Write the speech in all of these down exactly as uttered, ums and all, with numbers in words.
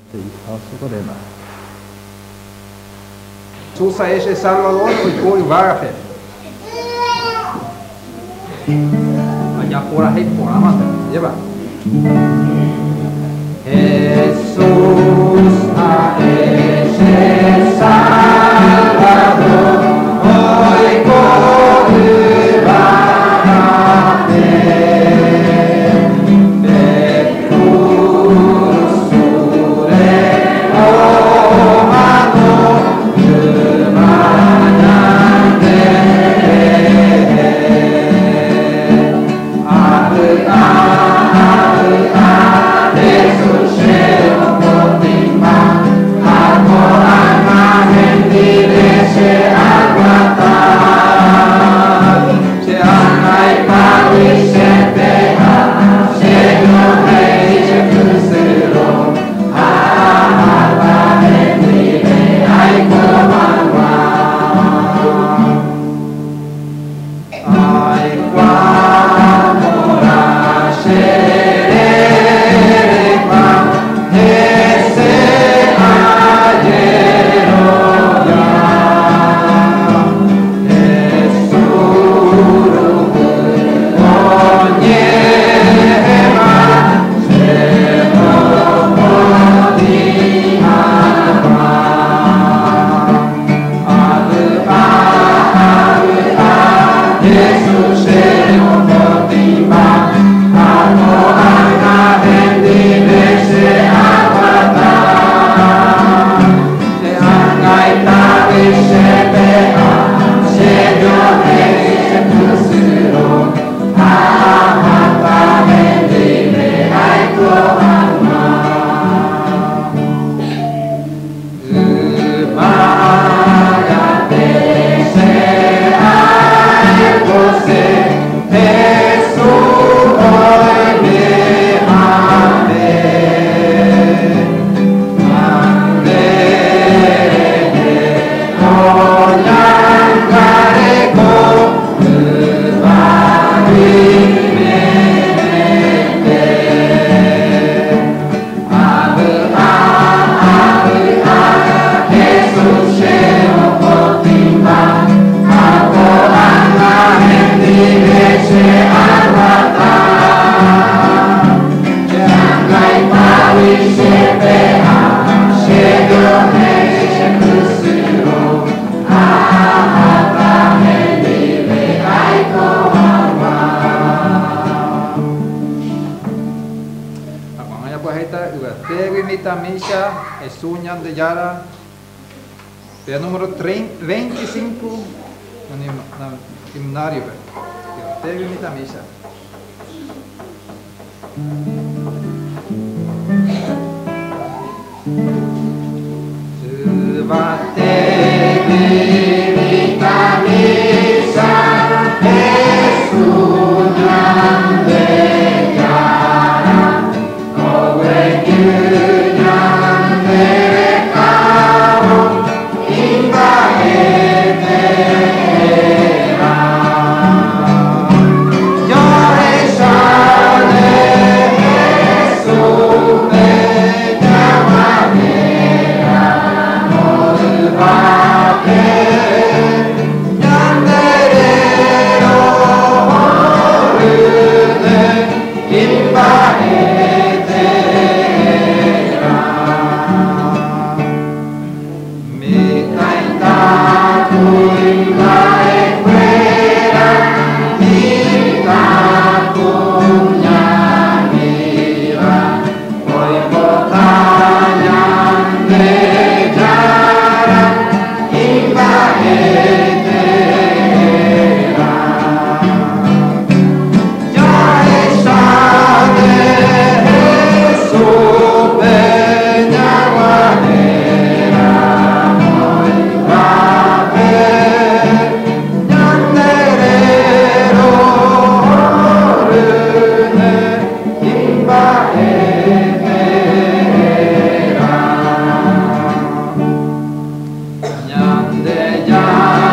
Susa es el Salvador y hoy Varafe. Allá por ahí, por la mata, lleva. Jesús es el Salvador, hoy por Varafe. Misa es Suñan de Yara, el número veinticinco, el himnario, te limita misa. Te limita misa, es Suñan de Yara, Nyande ya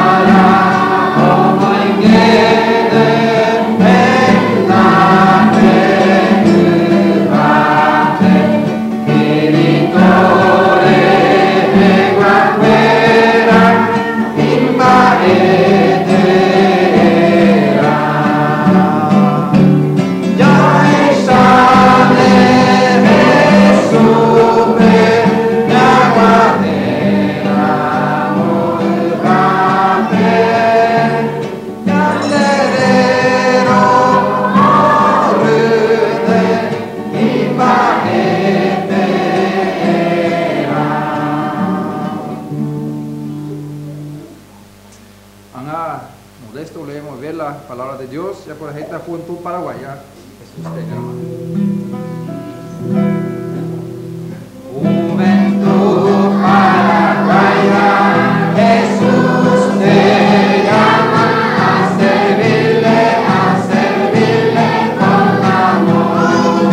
Anga modesto leemos ver la palabra de Dios, ya por esta juventud paraguaya, Jesús te llama. Juventud paraguaya, Jesús te llama a servirle, a servirle con amor.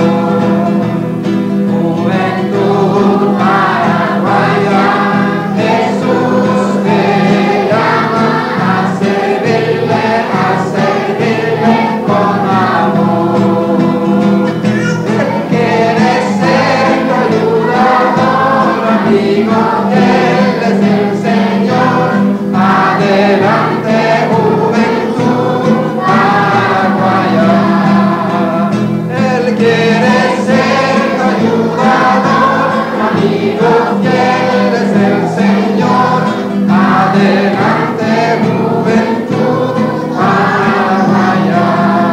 Juventud paraguaya, Jesús te llama a servirle, a servirle con amor. Él quiere ser tu ayudador, amigo, Él es el Señor. Adelante, juventud paraguaya. Él quiere ser tu ayudador, amigo, Él es el Señor. Adelante, juventud paraguaya.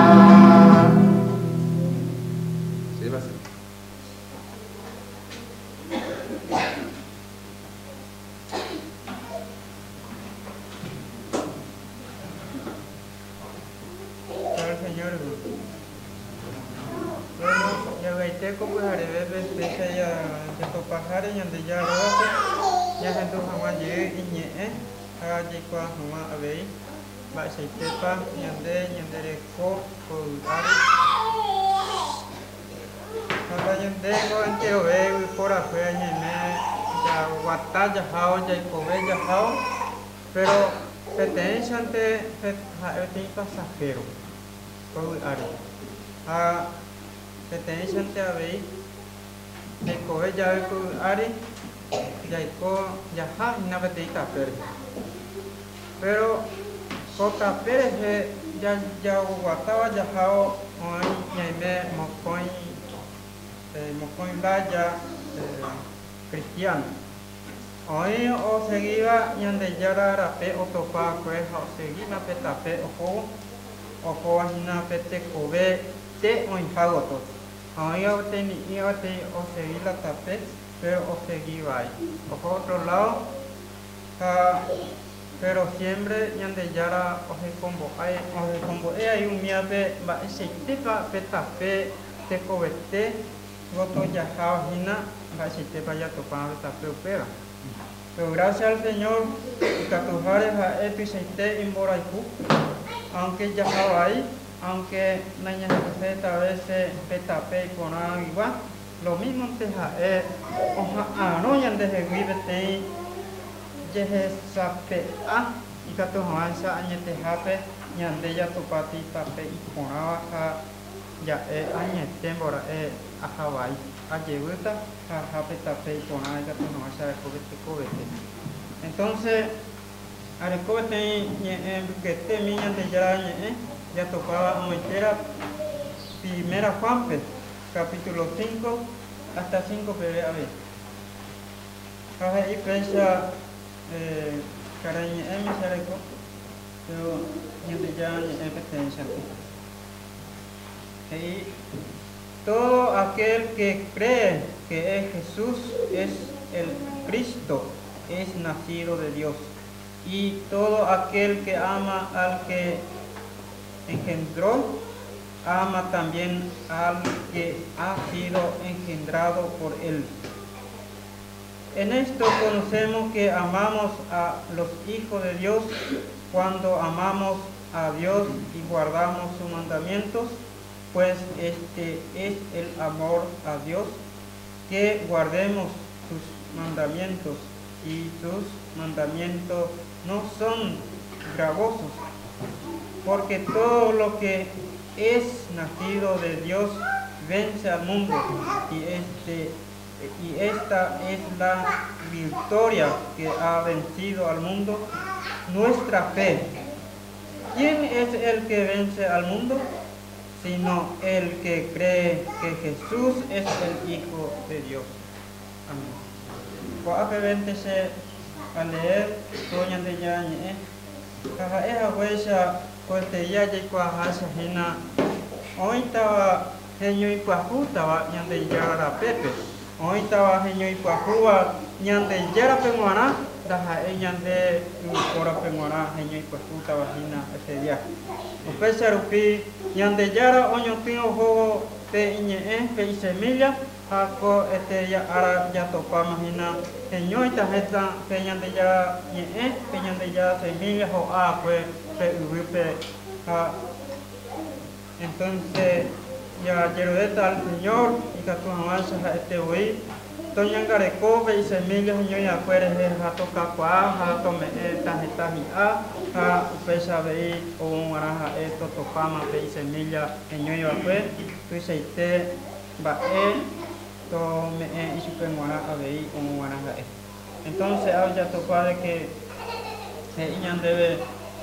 Sí, va a ser. Al Señor. Bueno, ya veinte como haré pesa ya ya to pahare yang de ya rote ya hentu hama je inye eh ha je kwa hama ave ba sai tepa yang de yang de ko ko ari ha yang de ko ente ove por afuera nye me ya wata ya hao ya ko ve ya hao pero pertenece ante ha este pasajero ko ari ha pertenece ante ave de ko ya ko ari ya ko ya ha na bete kapere pero ko kapere he ya ya watawa ya hao oi nyeme mokoi eh mokoi baya cristiano hoy o seguía yande yara rape o topa kwe o seguía petape o o ko na pete kobe te o infagoto hoy o te ni o te o seguía la tape pero o seguía ahí o por otro lado ka pero siempre yande yara o se combo hay o se combo hay un miabe ba se tepa petape te kobete goto ya ha hina ba se tepa ya topa petape opera. Pero gracias al Señor, Catujares a Epiceite en Boraiku, aunque ya estaba ahí, aunque Naña José a veces petape con agua, lo mismo te jae, oja anoyan de Jeguibete, Yehe Sape A, y Catujares a Añete Jape, Yandeya Tupati Tape y con agua, ya e Añete Bora e a Hawaii. Ayuda a Japetape con algo que no hace recobete cobete. Entonces, a recobete que te miñan de ya ya tocaba a entera primera Juanpe, capítulo cinco hasta cinco pero a ver. Ahí pensa eh caraña en mi cereco, pero ni de ya en pertenencia. Y todo aquel que cree que es Jesús es el Cristo, es nacido de Dios. Y todo aquel que ama al que engendró, ama también al que ha sido engendrado por él. En esto conocemos que amamos a los hijos de Dios cuando amamos a Dios y guardamos sus mandamientos. Pues este es el amor a Dios, que guardemos sus mandamientos, y sus mandamientos no son gravosos, porque todo lo que es nacido de Dios vence al mundo, y, este, y esta es la victoria que ha vencido al mundo, nuestra fe. ¿Quién es el que vence al mundo? Sino el que cree que Jesús es el Hijo de Dios. Amén. Coapeventese a leer Doña de Yañe, Caja Eja Huesa, Coetella y Cuajasa Hina, hoy estaba Genio y Cuajuta, Yande Yara Pepe, hoy estaba Genio y Cuajuba, Yande Yara Pemuana, daja ella de cora penguara heño y puta vagina ese día. Opesa rupi yande yara oño tingo juego te iñe eh pe semilla ako este ya ara ya topa magina heño y tajeta pe yande yara ñe eh pe yande yara semilla o a pues pe urupe a entonces ya yerudeta al Señor y que tu avanza este hoy Toña Gareco y semillas y ya puedes jato cacua, jato me tajeta y a, a pesa ve o un araja esto topama pe semilla y ya pues tu seite va e to me y su penguara a ve o un araja e. Entonces había topa de que ella debe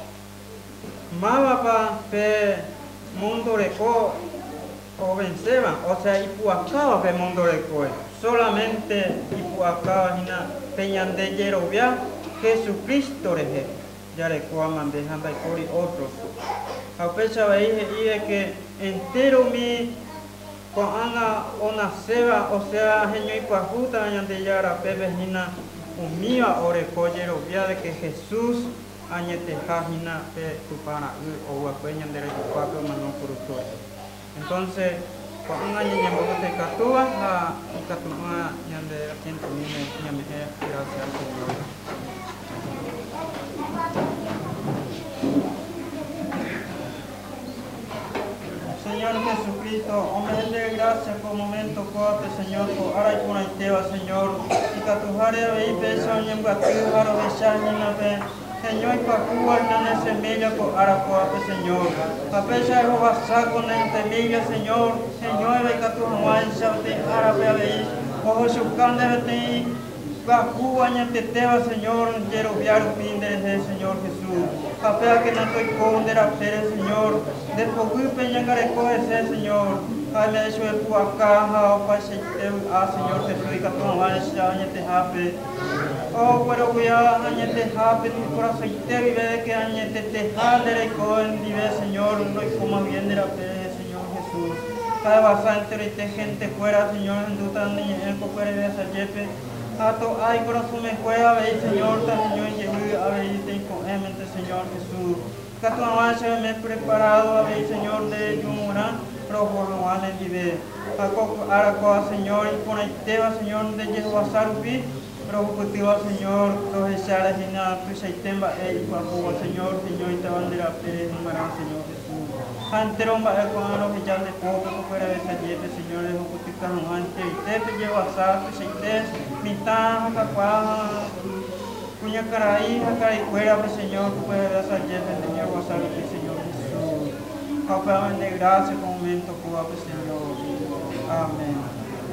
mapa pe mundo reco o venceba, o sea, y puacaba pe mundo reco. Solamente y acá hina peñan de Yerovia Jesucristo reje ya le cuaman dejando y otros a pecha veis y que entero mi con ana una seba o sea genio y pajuta de yara pepe hina umía ore Yerovia de que Jesús añete hina pe tu para o peñan de recuaco mano por entonces Kung nga niya mga te katuwa ha ikatuma niya de quinto mime niya me gracias al Señor. Señor Jesucristo, hombre de gracia por momento cuate Señor por ara y por aiteva Señor y katuhare ve peso niya gatu haro beshan niya pe Señor, Pacúa, en semilla por Aracoape, Señor. Papecha de Robasaco, en semilla, Señor. Señor, ve que tu Juan, Shabte, Arabe, Abei. Ojo, Shukan, de ti. Pacúa, en Teteva, Señor. Yeroviaro, fin de Señor Jesús. Papea que no estoy con de la Señor. De Pogupe, en Gareco, ese Señor. Ay, me hecho el Puacaja, o Pache, a Señor Jesús, y que tu Juan, Shabte, Jape. Oh, pero voy a añadir happy tu corazón y te vive que añadir te jale con vive Señor no hay como bien de la fe Señor Jesús cada bastante y te gente fuera Señor en tu tan ni el coper de esa jefe a to ay corazón me juega ve Señor ta Señor y a ver te con mente Señor Jesús que tu avance me preparado a ver Señor de Yumura rojo no vale vive a co ara co Señor y con Teba Señor de Jehová Sarupi Pero cultivo Señor, los echar en la prisa y temba, el cuerpo Señor, Señor, y te bandera, Pérez, número Señor Jesús. Anteromba, el cual los echar de poco, fuera de esa jefe, Señor, el cultivo antes, y te llevo a saco, y te, mitad, capaz, puña caraí, caray, fuera, Señor, fuera de esa jefe, Señor, a saco, Señor Jesús. Capaz de gracia, con momento, Señor. Amén.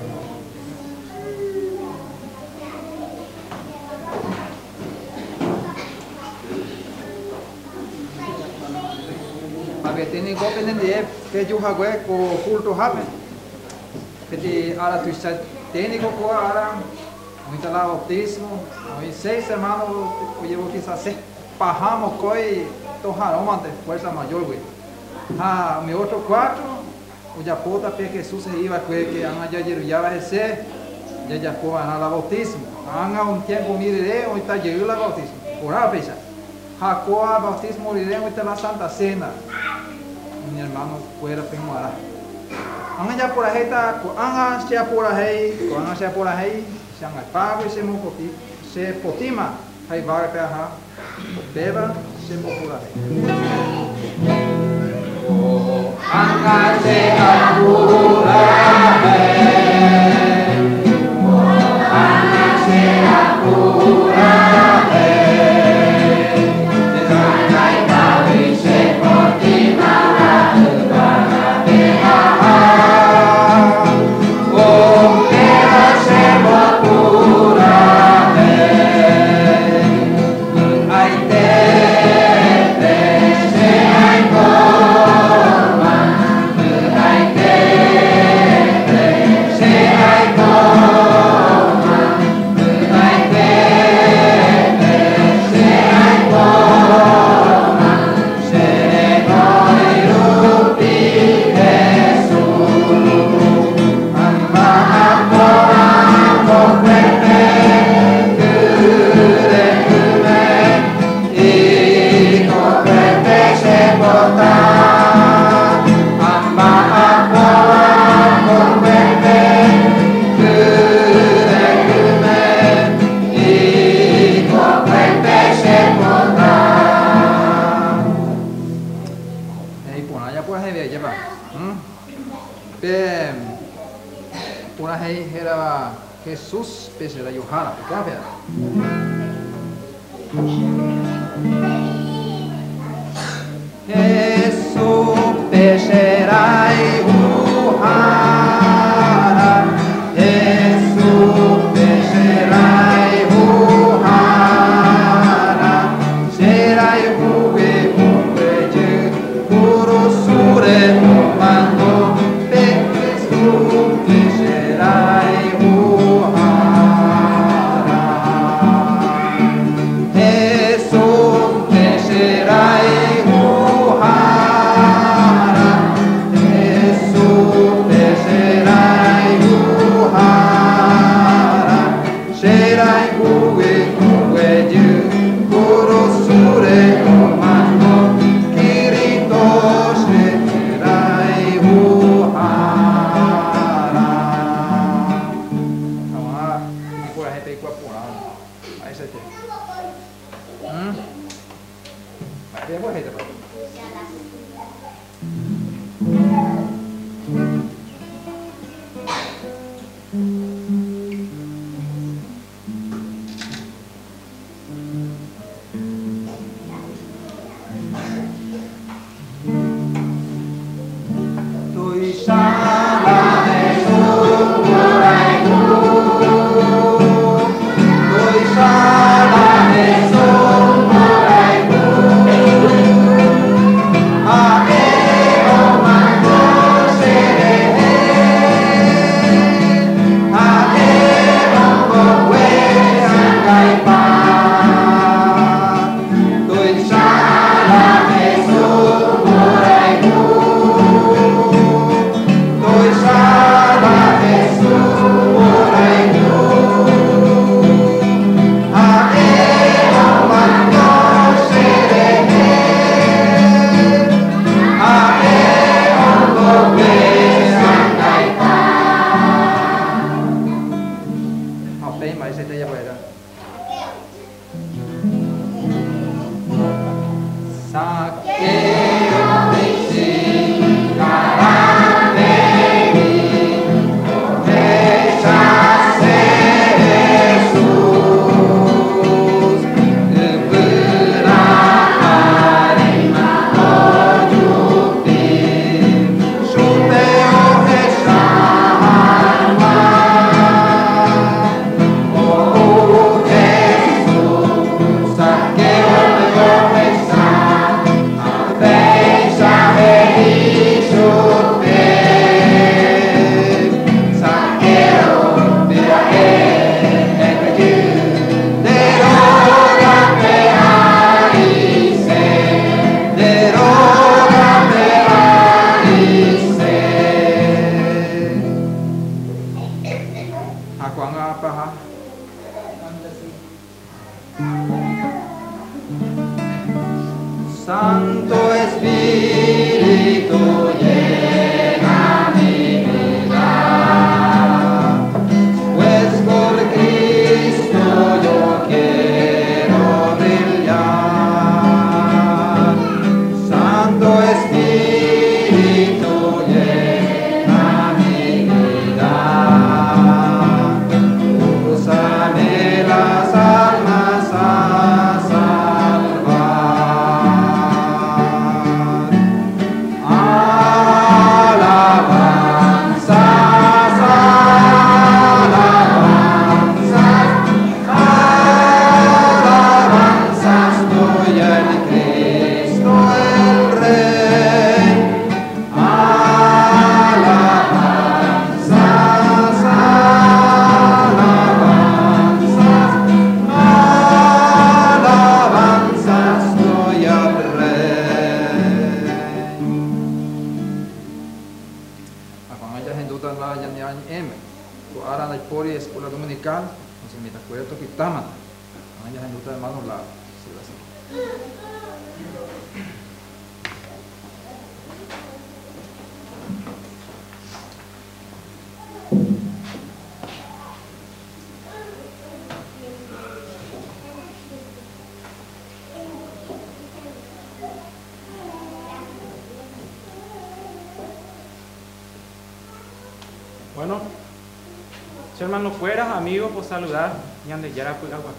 Porque tiene que entender que yo hago con culto happen. Que ahora tu técnico que ahora muita lá bautismo, hoy seis hermanos hoy quizás se pajamos coi tojaron ante fuerza mayor güey. Ah, mi otro cuatro, o ya puta pe Jesús se iba que anga ya ya va a ser ya ya fue a la bautismo. Anga un tiempo mi de hoy está llegando la bautismo. Por a pesar. Jacoa bautismo de hoy está la Santa Cena. Mi hermano fuera penguara. Anga ya por ahí está, anga sea por ahí, anga sea por ahí, se anga pago y se mo poti, se potima, hay va que ha, beba se mo por ahí. Anga sea por ahí, anga sea por ahí. Ay, te, Jesús pesera Yohana, cambia. Jesús pesera Yohana, Jesús pesera Yohana, será Yohana, puro sure mando, Jesús pesera Santo Espíritu llena mi vida, pues por Cristo yo quiero brillar. Santo Espíritu llena mi vida, úsame las almas a escuela dominical, entonces me acuerdo que estaban, hermanos la Bueno, si hermano fueras amigo, por saludar, ñande yara pues agua.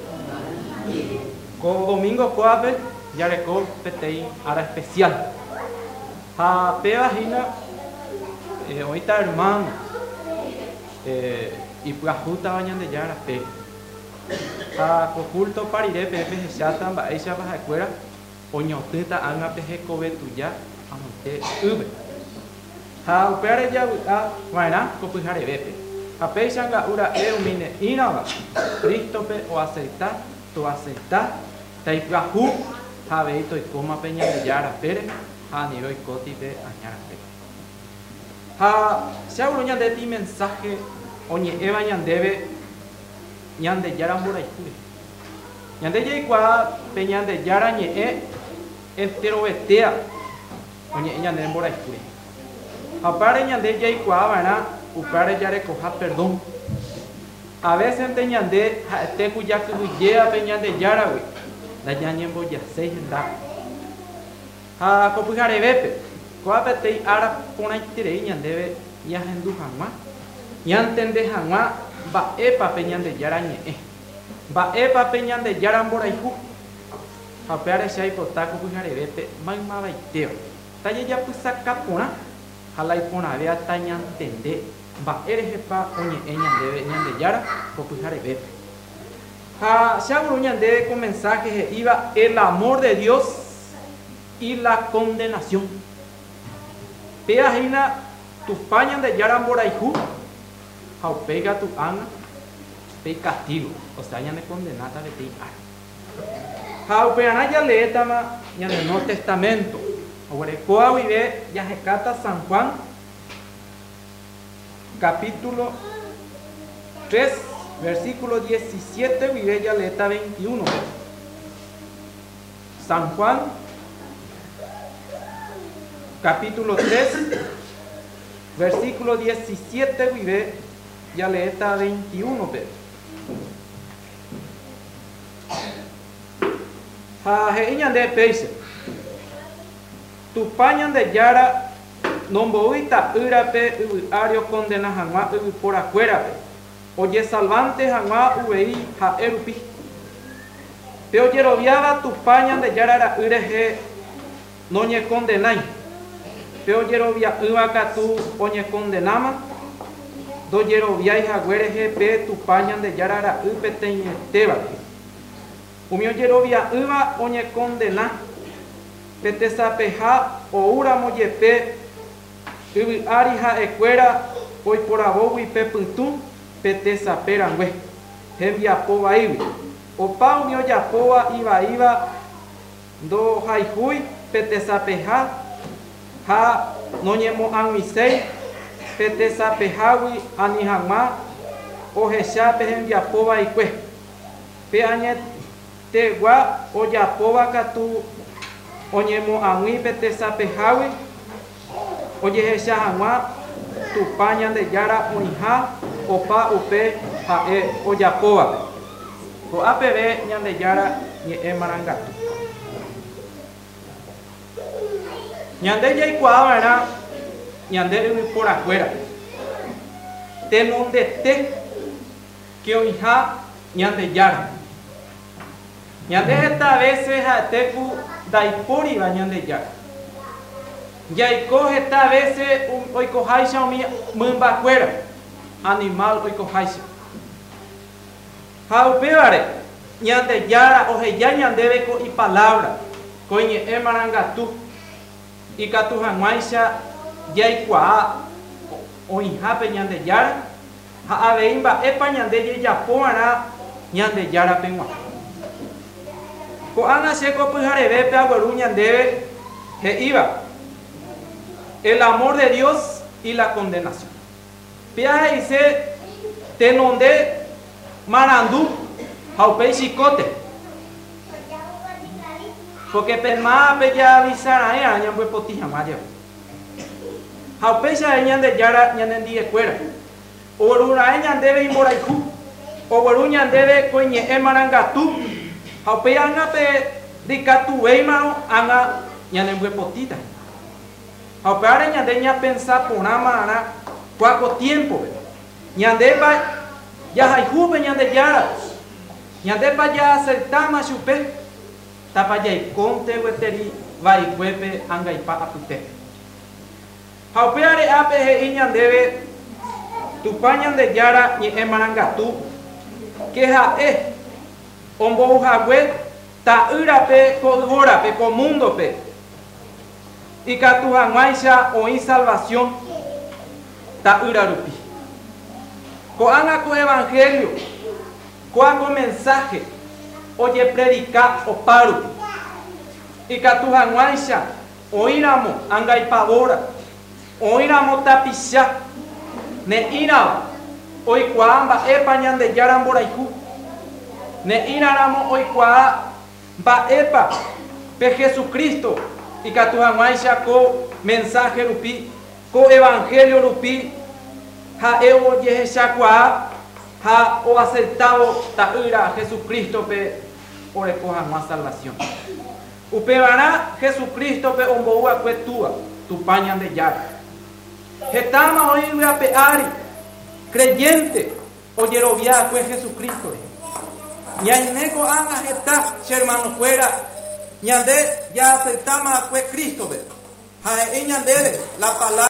Con domingo coape, ya reco petei ara especial. Ha pe vagina, eh, ahorita hermano, eh, y pues justa bañan de yara pe. Ha coculto parire pepe se chatan ba ella baja cuera, oñotita anga peje cobe tuya, amonte ube. Ha upere ya a vaina copujare bepe. A pechanga ura eumine inava, Cristope o aceitar, tu aceitar, taiprahu, ha veito y coma peña de yara pere, ha niro y coti de añara pere. Ha se abruña de ti mensaje, oñe eva ñandebe, ñande yara mura y cure. Ñande ya igual peña de yara ñe e, entero betea, oñe ñande mura y cure. Apare ñande ya igual, ¿verdad? Upare ya recoja perdón. A veces te ñande, te cuya que huyea peñande yara, güey. La ñañembo ya se yenda. Ha copujare bepe. Coapete ara pona itire ñandebe ya hendu jamás. Ñantende jamás va epa peñande yara ñe. Va epa peñande yara moraihu. Apare se hay potaco copujare bepe. Magma baiteo. Talle ya pues saca pona. Jalai pona vea tañantende. Va eres pa oñe eñan debe ñan de yara copujare bepe. Ha shaguru ñan debe con mensajes iba el amor de Dios y la condenación. Peajina tu pañan de yara moraihu. Ha pega tu ana pe castigo. O sea ñan de condenata de ti ara. Ha peana ya leetama ñan del Nuevo Testamento. Ahora coa vive ya se cata San Juan capítulo tres, versículo diecisiete, Viveya letra veintiuno. San Juan, capítulo tres, versículo diecisiete, Viveya letra veintiuno. Jajeñan de peise. Tu pañan de yara. Nomboita urape ario condena jangua por afuera. Oye salvante jangua uvei ha erupi. Te oye roviaba tu pañan de yarara ureje no ñe condenai. Te oye rovia uvaca tu oñe condenama. Doye rovia y jaguereje pe tu pañan de yarara upeteñe teba. Umi oye rovia uva oñe condena. Pete sapeja o ura moyepe. Ubi arija ecuera hoy por abogo y pepuntu pete saperangue hevia pova ibi o pau mio ya pova iba iba do haihui pete sapeja ha no ñemo anmisei pete sapejawi anihama o hechape hevia pova ikue pe añet te gua o ya pova katu o ñemo anwi pete sapejawi. Oye, esa jangua, tu pañan de yara unija, opa upe, jae, oyapoa. O apb, ñan de yara, ni e marangatu. Ñan de yaikuá, ¿verdad? Ñan de por afuera. Te donde te, que unija, ñan de yara. Ñan de esta vez, ja teku, daipuri, ñan de yara. Ya coge esta vez hoy cojaisha mi mumba cuera animal hoy cojaisha. Jaupeare ñande yara oje ya ñandebe co y palabra coñe emarangatu y catu janguaisha ya icua o injape ñande yara ha aveimba epa ñande ya poara ñande yara pengua. Ko ana seco pujare bepe aguaru ñandebe he iba. El amor de Dios y la condenación. Piaje dice, te nonde marandú, jaupe chicote. Porque perma ya avisar a ella, ya fue potija maya. Jaupe ya ñan de yara, ñan en día cuera. Orura ñan debe imoraiku. Oru ñan debe coñe emarangatu. Jaupe anga pe dicatu weimano, anga ñan en fue potita. Ahora ñandeña pensar por una mara cuaco tiempo, ñandepa ya hay juve ñande yara, ñandepa ya acertama chupe, tapa ya y conte weteri, va y cuepe anga y pa apute. Haupeare ape he ñandebe, tu pañan de yara ni emarangatu, que ja e, ombo ujagüe, ta urape, cojorape, comundo pe. Y que tu janguaisha oí salvación, ta urarupi. Coanga co evangelio, coago mensaje, oye predica o paru. Y que tu janguaisha, oíramo, anga y pavora, oíramo tapisha, ne iraba, hoy cuamba epa ñande yaran boraiku, ne iraramo hoy cua ba epa, pe Jesucristo. Y que tu janguaisha co mensaje rupi, co evangelio rupi, ha evo yehesha cua, ha o aceptado ta ira Jesucristo pe ore co janguas salvación. Upebara Jesucristo pe omboua cuetua, tu pañan de yara. Getama hoy voy a peari, creyente, oyerovia fue Jesucristo. Ñaineco anga geta, hermano fuera. Ñande ya aceptamos a Cristo, ve. Ha ñande la palabra.